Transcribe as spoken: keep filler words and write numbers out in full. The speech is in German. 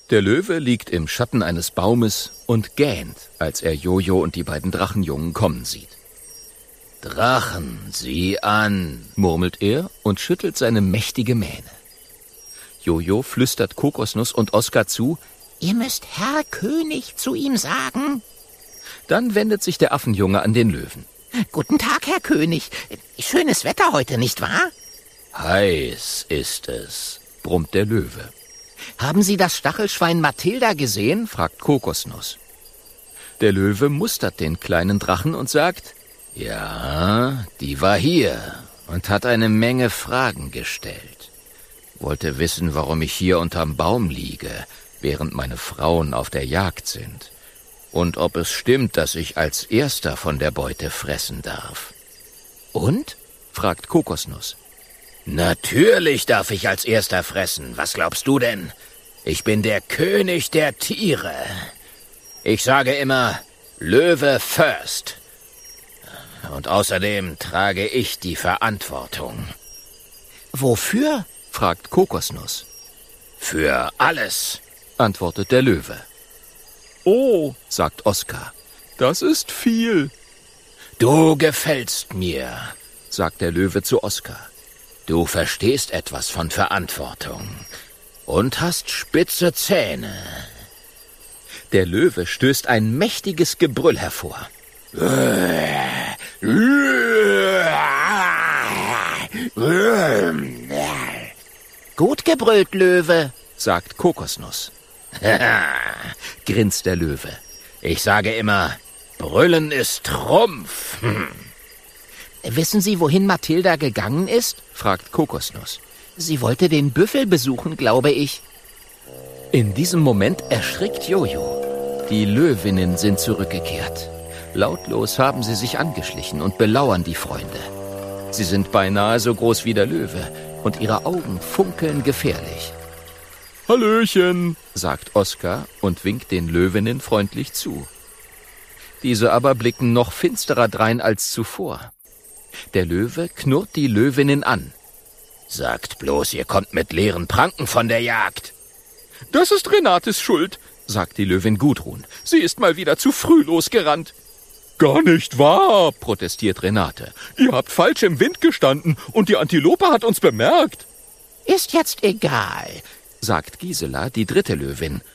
Der Löwe liegt im Schatten eines Baumes und gähnt, als er Jojo und die beiden Drachenjungen kommen sieht. »Drachen, sieh an«, murmelt er und schüttelt seine mächtige Mähne. Jojo flüstert Kokosnuss und Oskar zu, »Ihr müsst Herr König zu ihm sagen.« Dann wendet sich der Affenjunge an den Löwen. »Guten Tag, Herr König. Schönes Wetter heute, nicht wahr?« »Heiß ist es«, brummt der Löwe. »Haben Sie das Stachelschwein Mathilda gesehen?« fragt Kokosnuss. Der Löwe mustert den kleinen Drachen und sagt, »Ja, die war hier und hat eine Menge Fragen gestellt. Wollte wissen, warum ich hier unterm Baum liege, während meine Frauen auf der Jagd sind. Und ob es stimmt, dass ich als Erster von der Beute fressen darf.« »Und?« fragt Kokosnuss. »Natürlich darf ich als Erster fressen. Was glaubst du denn? Ich bin der König der Tiere. Ich sage immer, Löwe first. Und außerdem trage ich die Verantwortung.« »Wofür?« fragt Kokosnuss. »Für alles«, antwortet der Löwe. »Oh«, sagt Oskar, »das ist viel.« »Du gefällst mir«, sagt der Löwe zu Oskar. »Du verstehst etwas von Verantwortung und hast spitze Zähne.« Der Löwe stößt ein mächtiges Gebrüll hervor. »Gut gebrüllt, Löwe«, sagt Kokosnuss. grinst der Löwe. »Ich sage immer, Brüllen ist Trumpf.« Hm. »Wissen Sie, wohin Mathilda gegangen ist?« fragt Kokosnuss. »Sie wollte den Büffel besuchen, glaube ich.« In diesem Moment erschrickt Jojo. Die Löwinnen sind zurückgekehrt. Lautlos haben sie sich angeschlichen und belauern die Freunde. Sie sind beinahe so groß wie der Löwe und ihre Augen funkeln gefährlich. »Hallöchen«, sagt Oskar und winkt den Löwinnen freundlich zu. Diese aber blicken noch finsterer drein als zuvor. Der Löwe knurrt die Löwinnen an. »Sagt bloß, ihr kommt mit leeren Pranken von der Jagd.« »Das ist Renates Schuld«, sagt die Löwin Gudrun. »Sie ist mal wieder zu früh losgerannt.« »Gar nicht wahr«, protestiert Renate. »Ihr habt falsch im Wind gestanden und die Antilope hat uns bemerkt.« »Ist jetzt egal«, sagt Gisela, die dritte Löwin,